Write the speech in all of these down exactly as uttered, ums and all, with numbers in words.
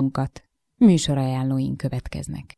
Műsorajánlóink következnek.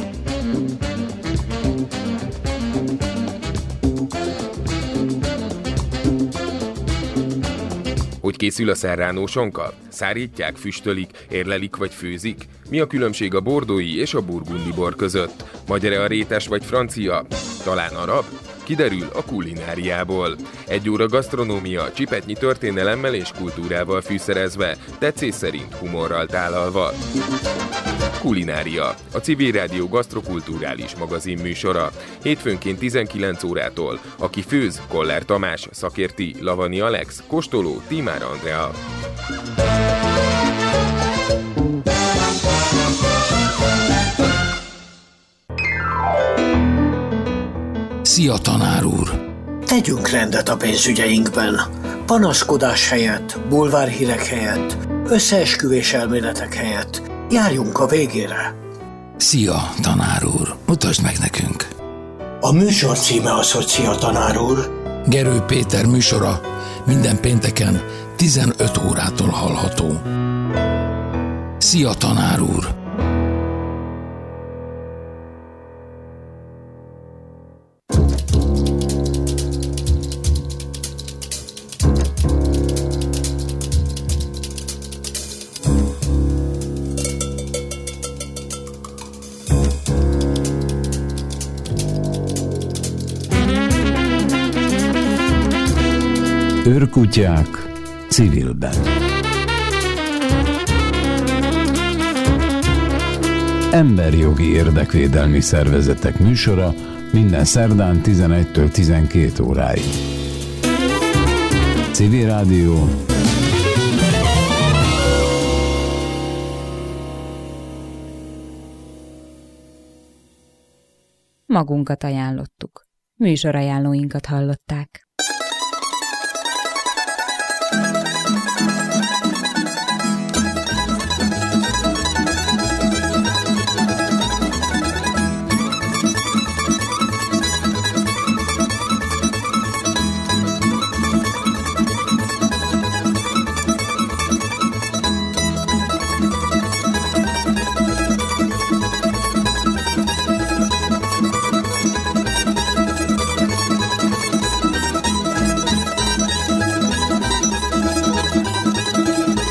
Hogy készül a serrano sonka? Szárítják, füstölik, érlelik vagy főzik? Mi a különbség a bordói és a burgundi bor között? Magyar-e a rétes vagy francia? Talán arab? Kiderül a kulináriából. Egy óra gasztronómia, csipetnyi történelemmel és kultúrával fűszerezve, tetszés szerint humorral tálalva. Kulinária, a Civil Rádió gasztrokulturális magazin műsora. Hétfőnként tizenkilenc órától. Aki főz, Koller Tamás, szakérti, Lavani Alex, kóstoló, Tímár Andrea. Szia, tanár úr! Tegyünk rendet a pénzügyeinkben. Panaszkodás helyett, bulvárhírek helyett, összeesküvés elméletek helyett. Járjunk a végére. Szia, tanár úr! Mutasd meg nekünk! A műsor címe az, hogy Szia, tanár úr. Gerő Péter műsora minden pénteken tizenöt órától hallható. Szia, tanár úr! Őrkutyák civilben. Emberjogi érdekvédelmi szervezetek műsora minden szerdán tizenegytől tizenkét óráig. Civil Rádió. Magunkat ajánlottuk. Műsorajánlóinkat hallották.